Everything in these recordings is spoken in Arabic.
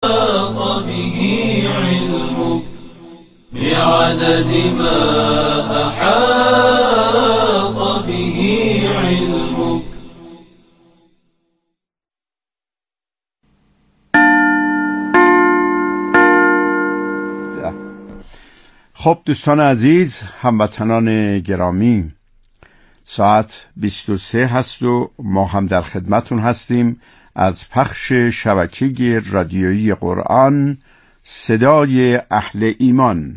به علمك بعدد ما أحاط به علمك. خب دوستان عزیز، هموطنان گرامی، ساعت 23 هست و ما هم در خدمتون هستیم از پخش شبکه رادیویی قرآن، صدای اهل ایمان.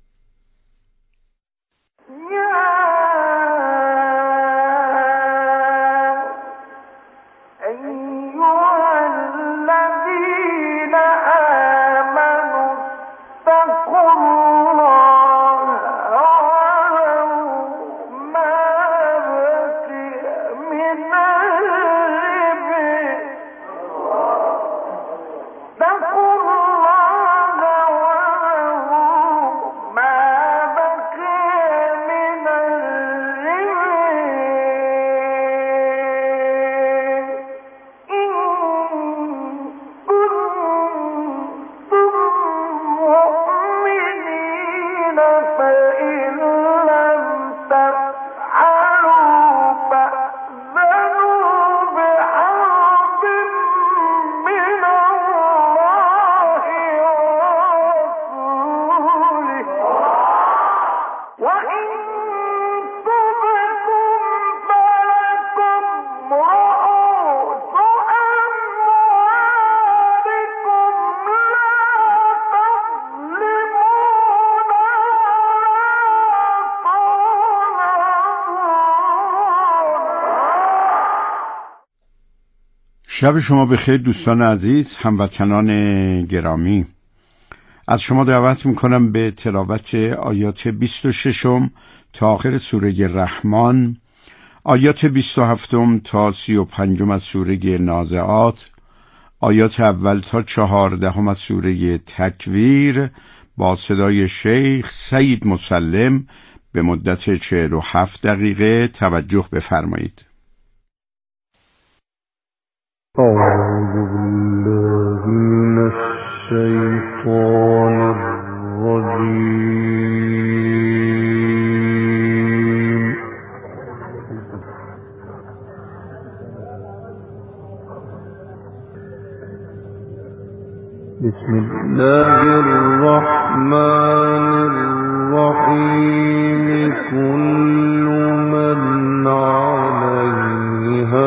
شب شما بخیر دوستان عزیز، هموطنان گرامی. از شما دعوت میکنم به تلاوت آیات 26 تا آخر سوره رحمان، آیات 27 تا 35 از سوره نازعات، آیات اول تا 14 از سوره تکویر با صدای شیخ سید مسلم به مدت 47 دقیقه توجه بفرمایید. أعوذ بالله من الشيطان الرجيم. بسم الله الرحمن الرحيم. كل من عليها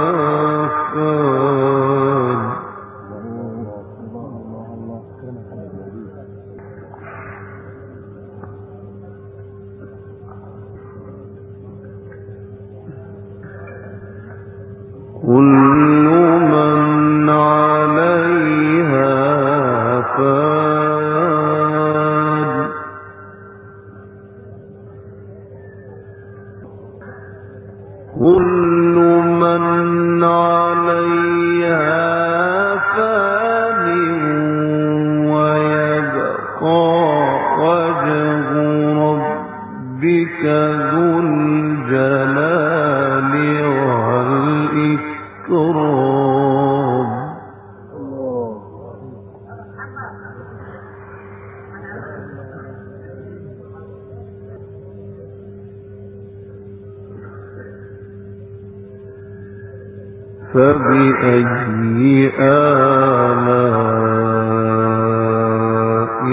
فبأي آلاء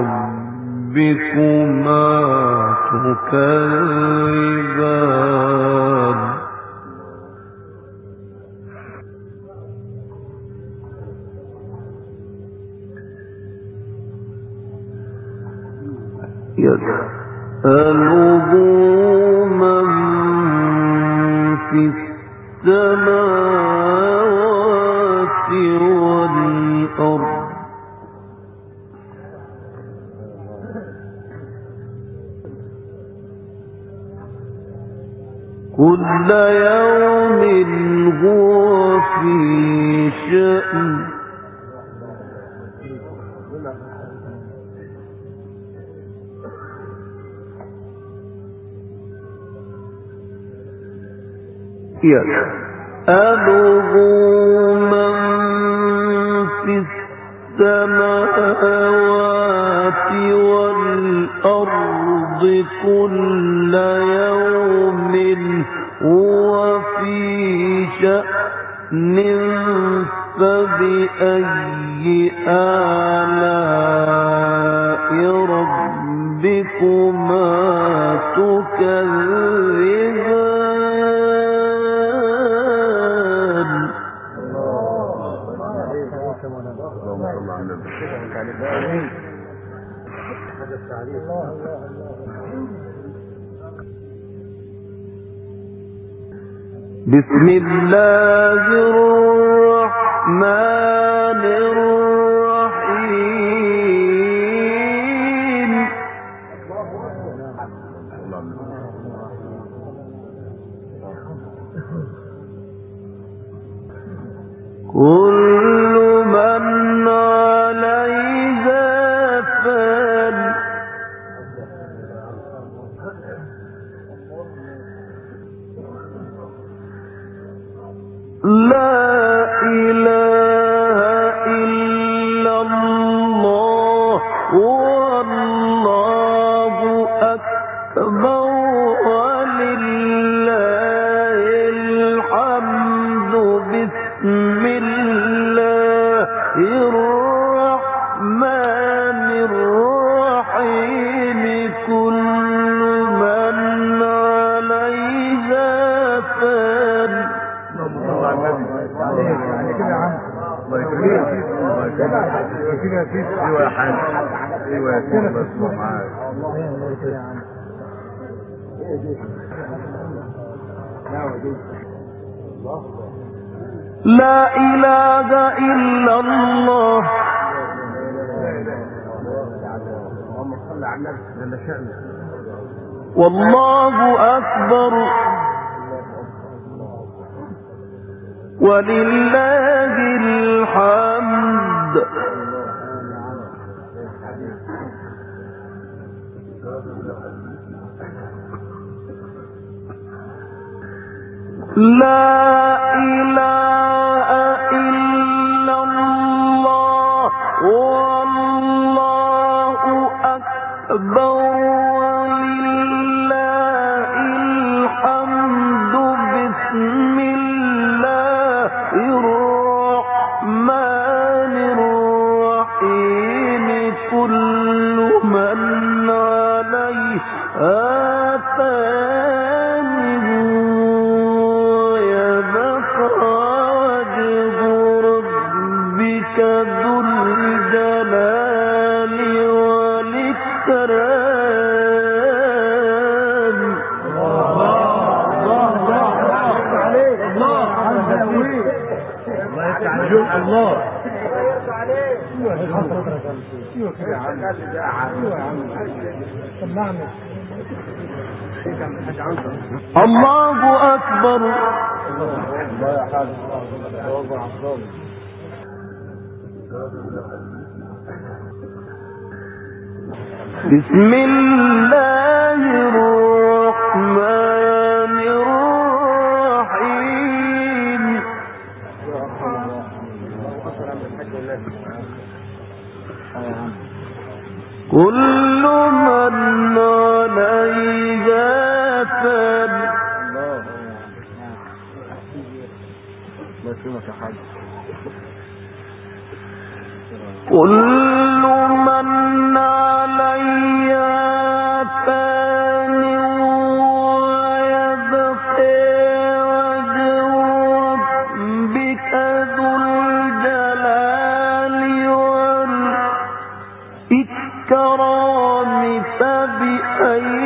ربكما تكذبان. يسأله من في السماوات والأرض كل يوم هو في شأن. يسأله من في السماوات والأرض كل يوم هو في شأن فبأي آلاء ربكما تكذبان بسم الله الرحمن الرحيم كل من عليها فان لا إله إلا الله والله أكبر ولله الحمد بسم الله الرحمن الرحيم كل من عليها فان لا إله إلا الله والله أكبر ولله الحمد لا إله إلا الله والله أكبر ولله الحمد بسم الله الرحمن الرحيم كل من عليها فان ويبقى وجه ربك ذو الجلال والإكرام الله الله أكبر بسم الله الرحمن الرحيم كل من عليها فان كل من عليها فان ويبقى وجه ربك ذو الجلال والإكرام فبأي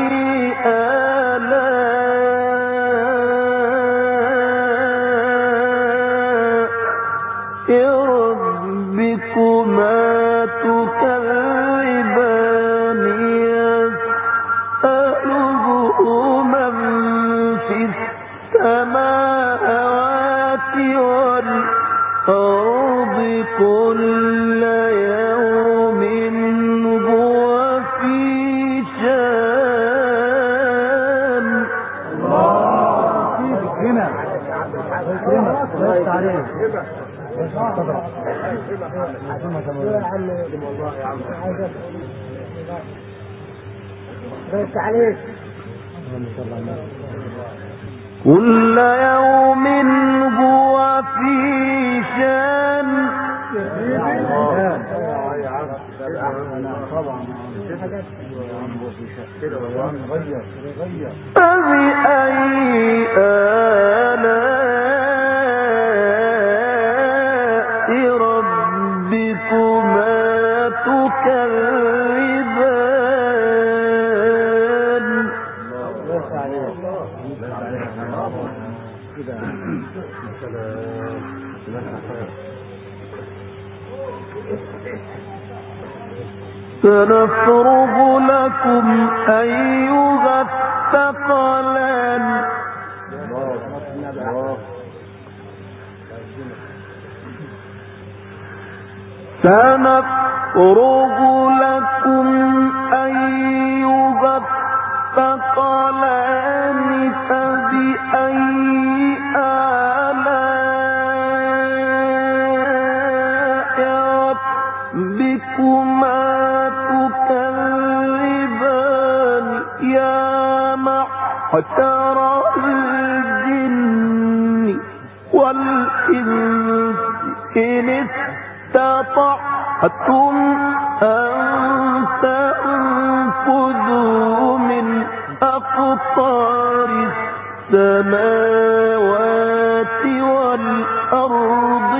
آلاء ربكما تكذبان يسأله من في السماوات والأرض كل يوم هو في شأن والله يا عم بس عليك. كل يوم هو في شان فبأي آلاء ربكما تكذبان سنفرغ لكم أيها الثقلان سنفرغ لكم أيها الثقلان فبأي آلاء ربكما تكذبان يا معشر الجن والإنس إن استطعتم أن تنفذوا من أقطار السماوات والأرض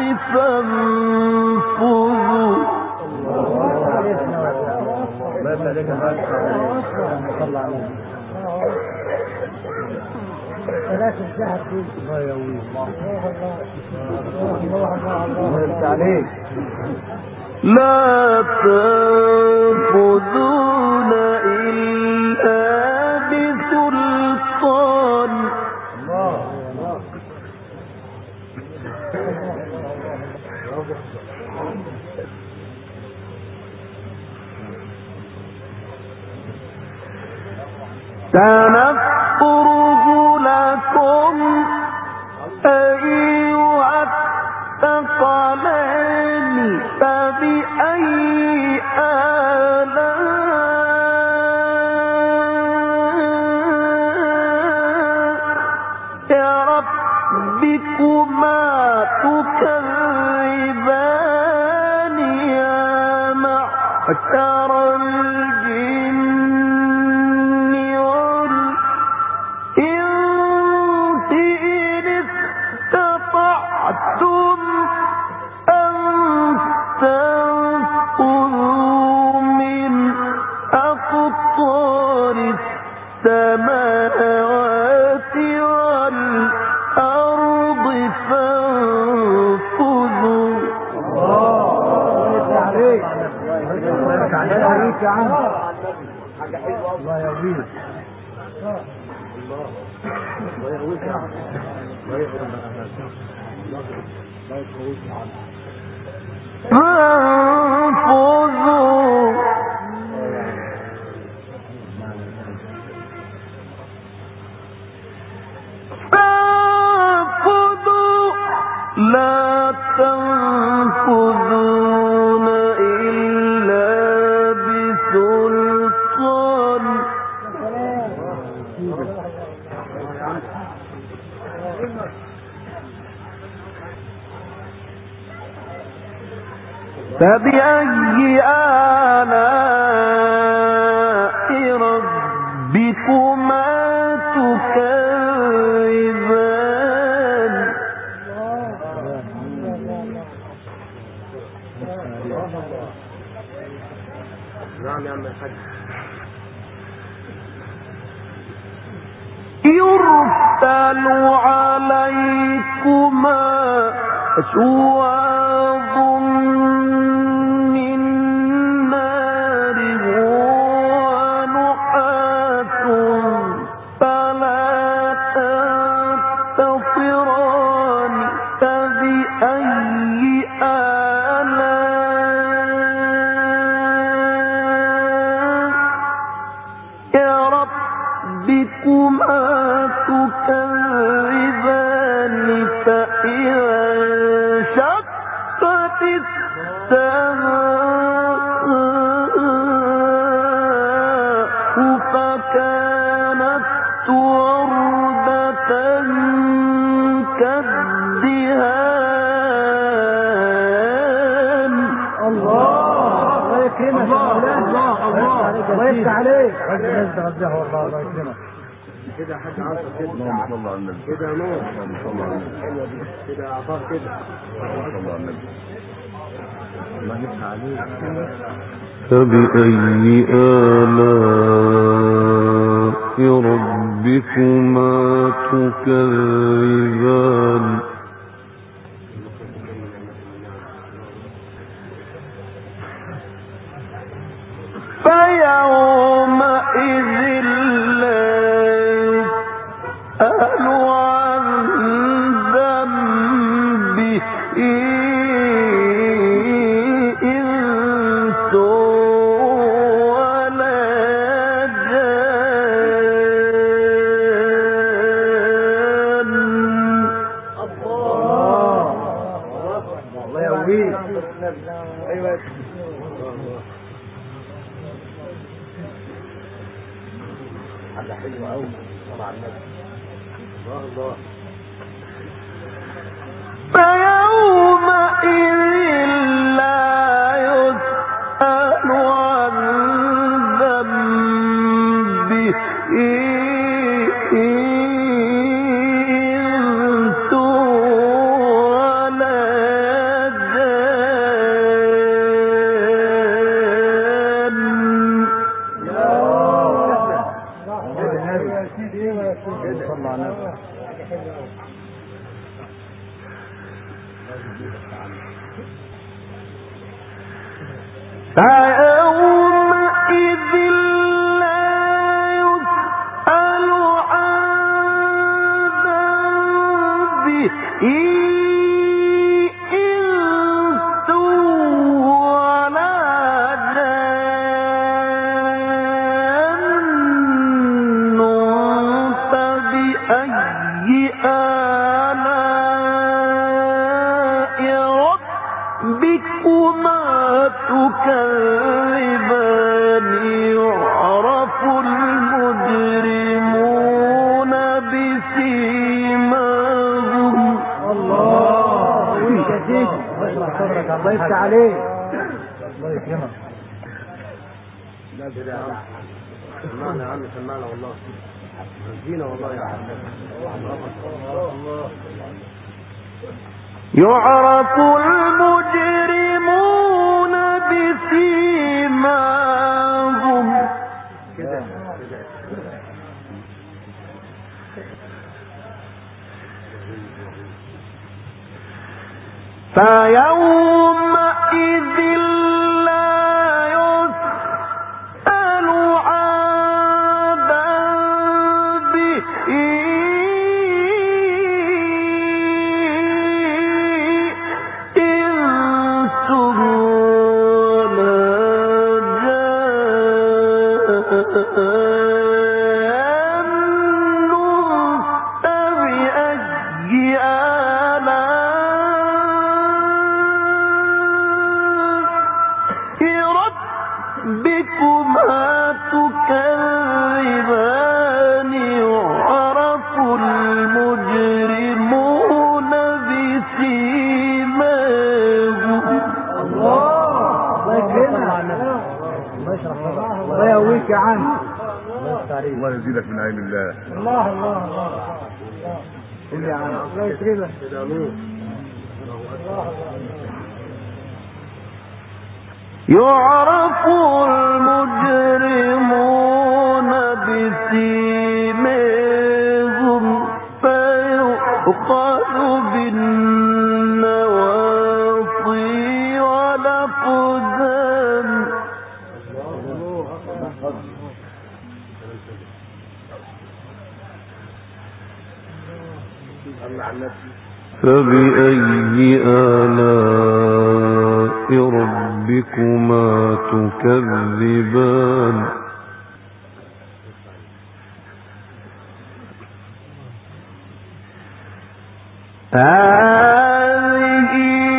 فانفذوا. لا تنفذون إلا بسلطان سنفرغ لكم أيها الثقلان فبأي آلاء ربكما تكذبان يا معشر الجن والإنس إن استطعتم أن تنفذوا من أقطار السماوات والأرض فانفذوا. الله يرضيك. فانفذوا لا تنفذون إلا بسلطان فبأي آلاء ربكما تكذبان يرسل عليكما شواظ من نار ونحاس فلا تنتصران فبأي آلاء ربكما تكذبان فإذا انشقت السماء الدهان. الله يكرمك. الله يفتح عليك. الناس تغذيها والله. الله يكرمك. كده حد عارف كده. اللهم صل على النبي. كده نور. اللهم صل على النبي. حلوه دي. كده عطار كده. اللهم صل على النبي. الله يفتح عليك. فبأي آلاء ربكما تكذبان فيومئذ لا يسأل عن ذنبه إنس ولا جان. الله يقويك. ايوه حاجه حلوه قوي. طبعا النبي. الله فيومئذ لا يسأل عن ذنبه إنس ولا جان. صلى على النبي. فيومئذ لا يسأل عن ذنبه إنس ولا جان. فبأي آلاء ربكما تكذبان يعرف المجرمون بسيماهم. الله يا سيدي. الله يفتح عليك. الله يكرمك. لا كده سمعنا يا عم. سمعنا والله. رجينا والله يا عم. الله يعرف المجرمون بسيماهم. كده فيومئذ لا يسأل عن ذنبه إنس ولا جان. فبأي آلاء ربكما تكذبان يعرف المجرمون بسيماهم. الله يكرمك. الله يشرح صدرك. الله يقويك يا عم. الله يزيدك من عين الله. الله الله الله. قول يا عم. الله يكرمك. يعرف المجرمون بسيماهم فيؤخذ بالنواصي والأقدام. فبأي آلاء ربكما تكذبان هذه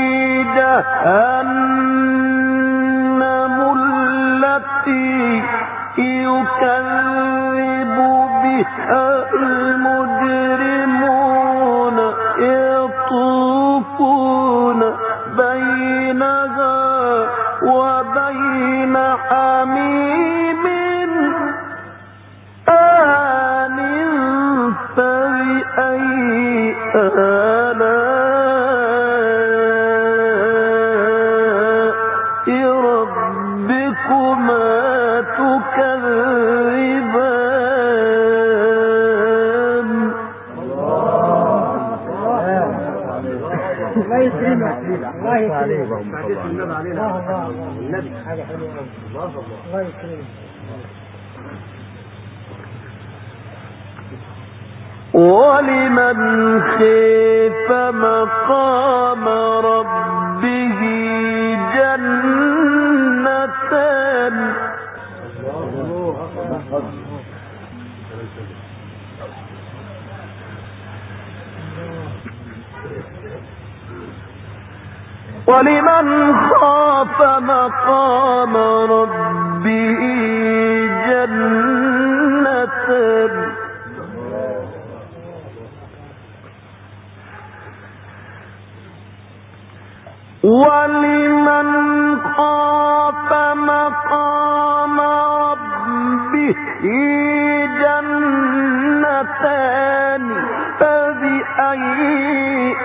جهنم التي يكذب بها المجرمون بين حميم آن فبأي آلاء ربكما تكذبان الله يسلمك الله يسلمك الله يسلمك ولمن خاف مقام ربه جنتان ولمن خاف مقام ربه جنتان ولمن خاف مقام ربه جنتان فبأي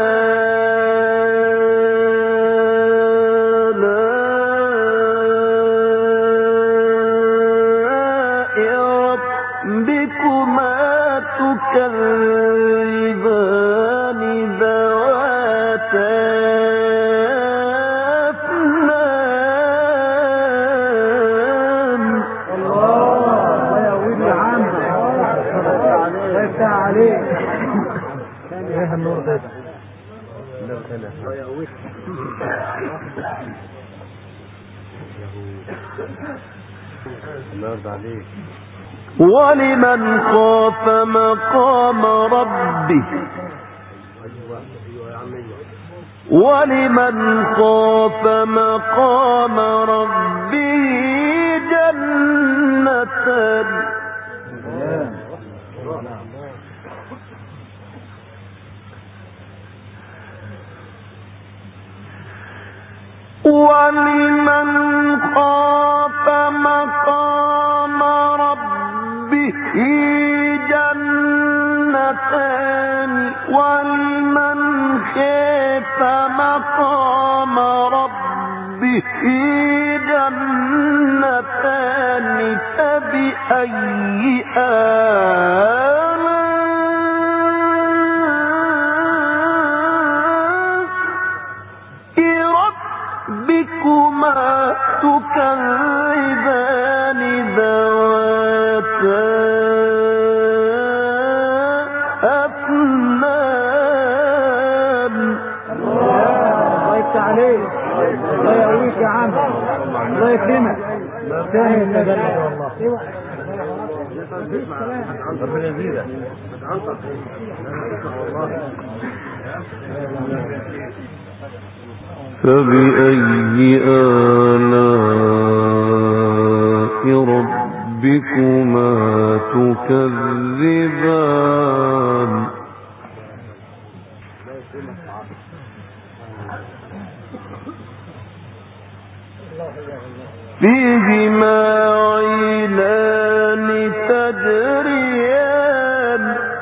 آلاء ربكما تكذبان ذواتا ولمن خاف مقام ربه جنتان ولمن خاف مقام ربه جنتان ولمن خاف مقام ربه جنتان فبأي ربكما تكذبان ذواتا أفنان الله يفتح عليك الله يقويك يا عم الله يكرمك سهل النجاة والله ربنا يزيدك فبأي آلاء ربكما تكذبان فيهما عينان تجريان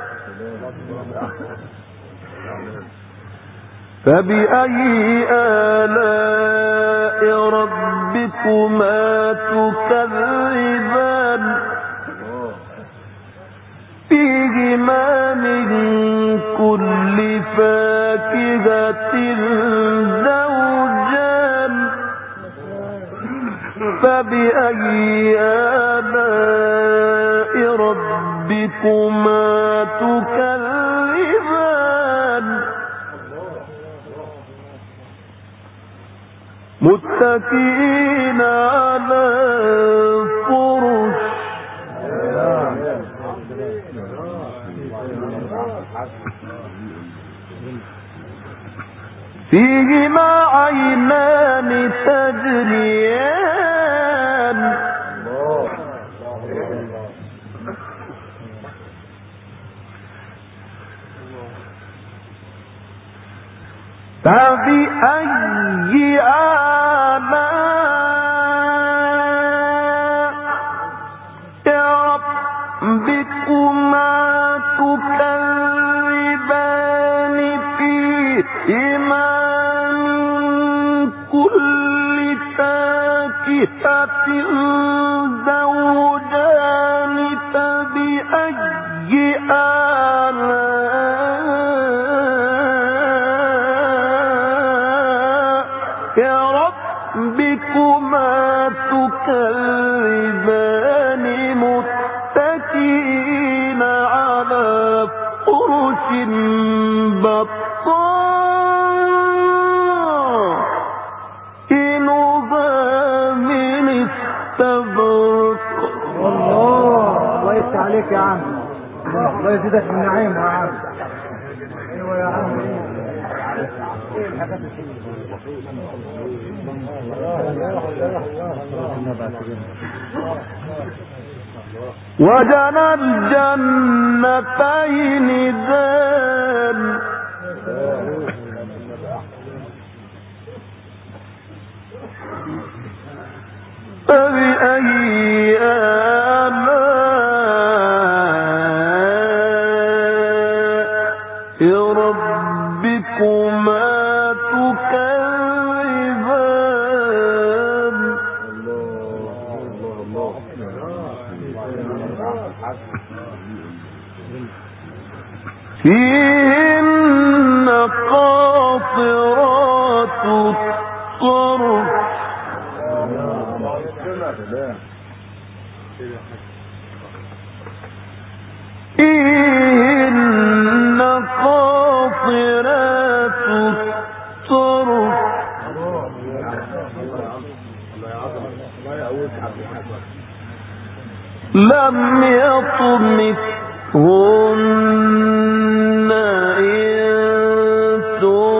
فبأي آلاء ربكما تكذبان فيهما من كل فاكهة زوجان فبأي آلاء ربكما تكذبان متكئين على فرش فيهما عينان تجريان فبأي آلاء فاكهة زوجان فبأي آلاء ربكما تكذبان متكئين على فرش بطائنها من استبرق. الله ويفتح عليك يا عم، الله يزيدك من نعيم يا عم. ايوه يا عم. ايه الحاجات وجنى الجنتين دان فبأي آلاء ربكما تكذبان. فيهن قاصرات الطرف فيهن قاصرات الطرف لم يطمثهن إنس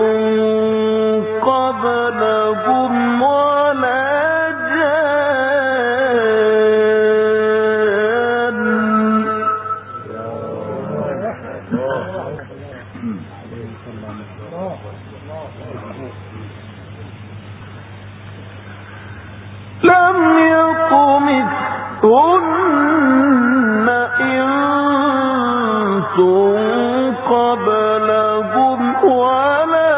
قبلهم ولا جان. لم يطمثهن إنس قبلهم ولا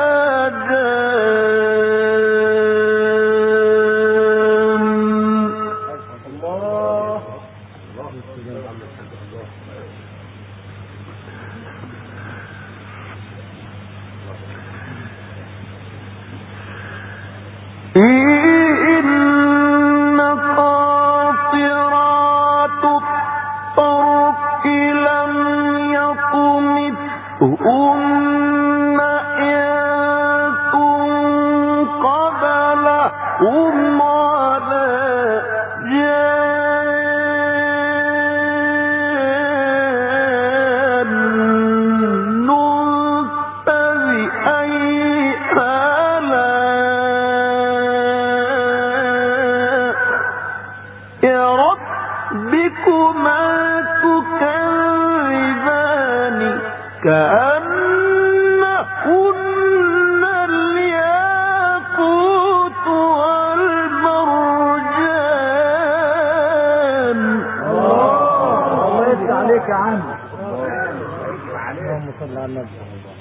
جان. إن قاصرات الطرف لم يطمثهن إنس قبلهم ولا جان. فبأي آلاء ربكما تكذبان كأنهن الياقوت والمرجان. الله يفتح عليك يا عم. اللهم صل على النبي.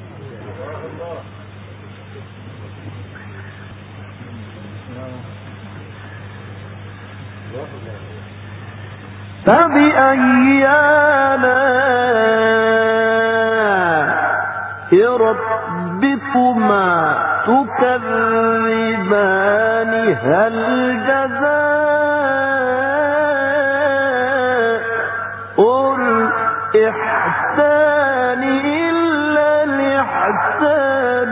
فبأي آلاء ربكما تكذبان هل جزاء الإحسان إلا الإحسان.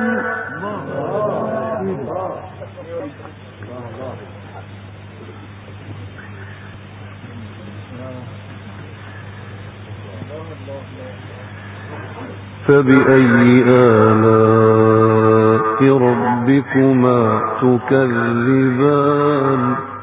فبأي آلاء ربكما تكذبان.